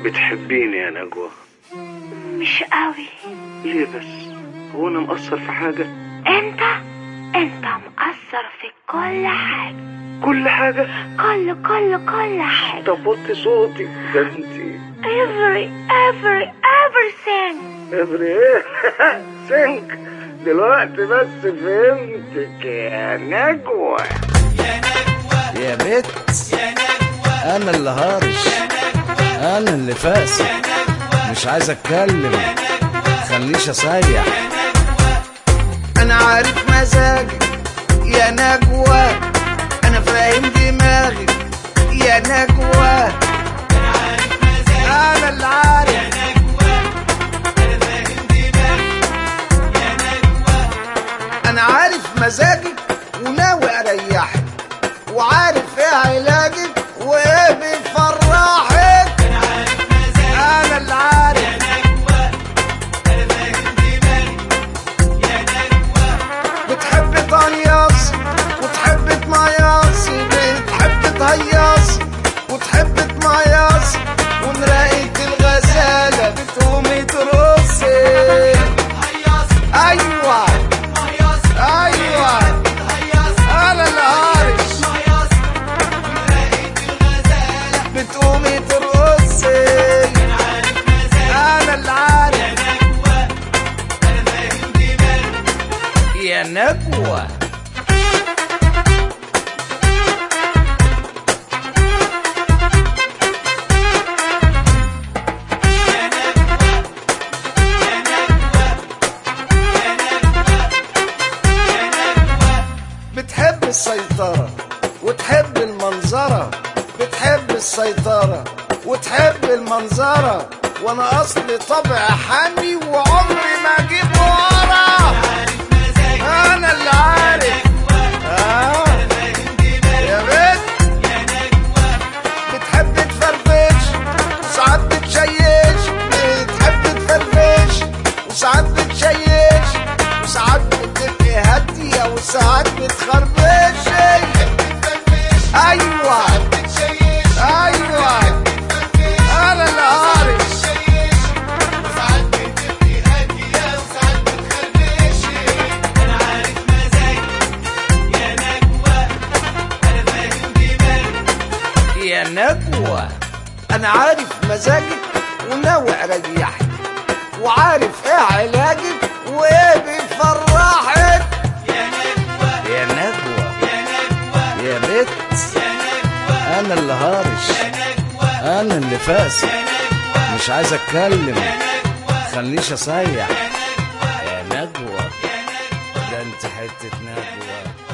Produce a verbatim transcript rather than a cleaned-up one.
بتحبيني يا نجوى؟ مش قوي. ليه بس؟ هو انا مقصر في حاجة؟ انت انت مقصر في كل حاجة. كل حاجة؟ كل كل كل حاجة. طب وطي صوتي ده انتي. every every everything. every ايه؟ سينك. دلوقتي بس فهمتك يا نجوى. يا نجوى يا بت يا نجوى انا اللي هارش، انا اللي فاسد، مش عايز اتكلم، خليش اسيح. انا عارف مزاجي يا نجوى، انا فاهم دماغي يا نجوى، انا عارف مزاجي انا اللي عارف يا نجوى، انا فاهم دماغي يا نجوى. انا عارف مزاجك وناوي اريحك، وعارف ايه علاجك وايه بيفرحك. انا عارف مزاجي انا اللي عارف يا نجوى، انا فاهم دماغي يا نجوى. بتحب تهيص وتحب تميصي، بتحب تهيص وتحب تميص، ونراقيك الغزالة بتقومي ترقصي. هيص ايوه هيص ايوه هيص انا اللي هارش، هيص ونراقيك الغزالة. بتقومي ترقصي. انا عارف مزاجي انا اللي عارف يا نجوى، انا فاهم دماغي يا نجوى. بتحب السيطرة وتحب المنظرة، بتحب السيطرة وتحب المنظرة، وانا اصلي طبع حامي وعمري ما اجيب ورا. انا اللي عارف آه. يا بنت بتحب تفرفش وساعات بتشيش، بتحب تفرفش وساعات بتشيش، وساعات بتبقي هادية وساعات بتخربشي. ايوه ايوه انا اللي عارف انا عارف مزاجي يا نجوى، انا فاهم دماغي يا نجوى. انا عارف مزاجك وناوي اريحك، وعارف ايه علاجك وايه بيفرحك. يا نجوى يا نجوى يا نجوى يا بت يا نجوى انا اللي هارش، يا نجوى انا اللي فاسد، يا نجوى مش عايز اتكلم، يا نجوى خليش اسيح. يا نجوى يا نجوى يا نجوى. ده انت حتة نجوى.